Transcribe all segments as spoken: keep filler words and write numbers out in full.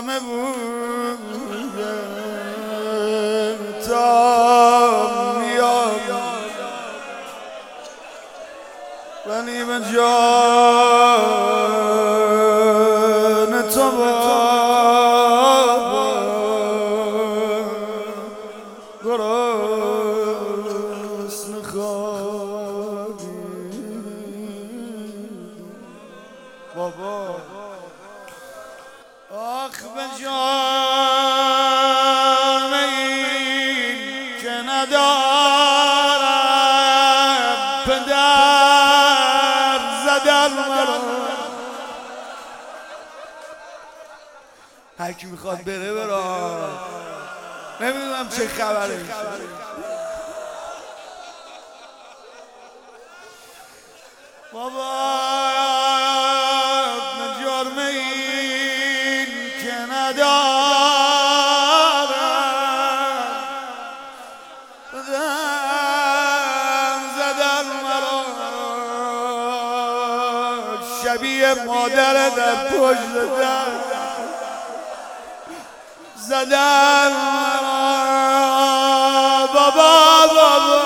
همه بوده تا میام ولی به جان تو بابا گرسنه خوابی بابا آخ به جان این که ندارم پدر زدن مرا هر کی میخواد بره برا نمیدونم چه خبره بابا جرم این که ندارم بدم زدن مرا شبیه مادر در پشت در زدن مرا بابا بابا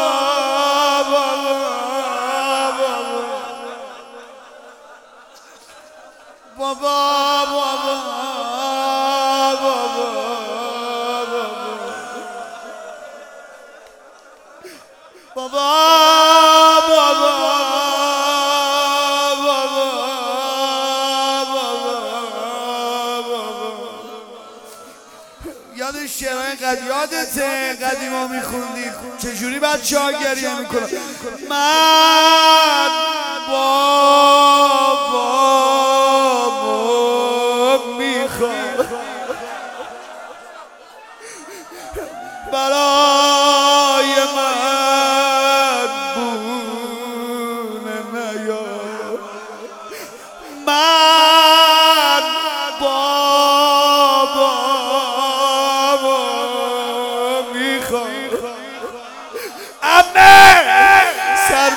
بابا بابا بابا بابا بابا یاد شعرهای قدیم یادته قدیما میخوندی چجوری بچه ها گریه میکنن من بابا برای من بونه نیار من بابا میخوام امه سر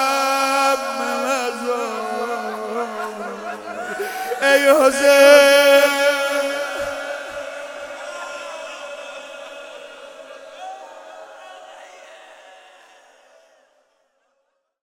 بزرم ای حسین